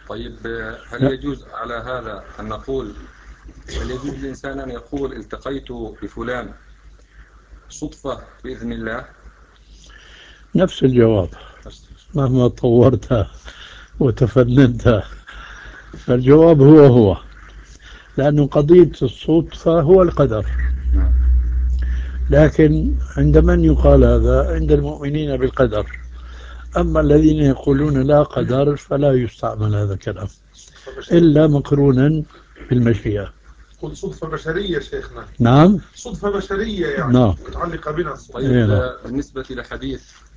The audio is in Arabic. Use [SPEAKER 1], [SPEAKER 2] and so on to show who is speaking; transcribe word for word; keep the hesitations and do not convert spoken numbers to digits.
[SPEAKER 1] طيب هل
[SPEAKER 2] لا،
[SPEAKER 1] يجوز على هذا أن نقول، هل يجوز للإنسان أن يقول التقيت بفلان صدفة بإذن الله؟
[SPEAKER 2] نفس الجواب مهما طورتها وتفننتها، فالجواب هو هو، لأن قضية الصدفة هو القدر.
[SPEAKER 1] نعم.
[SPEAKER 2] لكن عند من يقال هذا؟ عند المؤمنين بالقدر. أما الذين يقولون لا قدر فلا يستعمل هذا الكلام إلا مقرونا بالمشيئة.
[SPEAKER 3] قل صدفة بشرية شيخنا.
[SPEAKER 2] نعم،
[SPEAKER 3] صدفة بشرية يعني
[SPEAKER 2] نعم،
[SPEAKER 3] متعلقة بنا الصدفة.
[SPEAKER 1] طيب
[SPEAKER 2] إيه نعم.
[SPEAKER 1] بالنسبة لحديث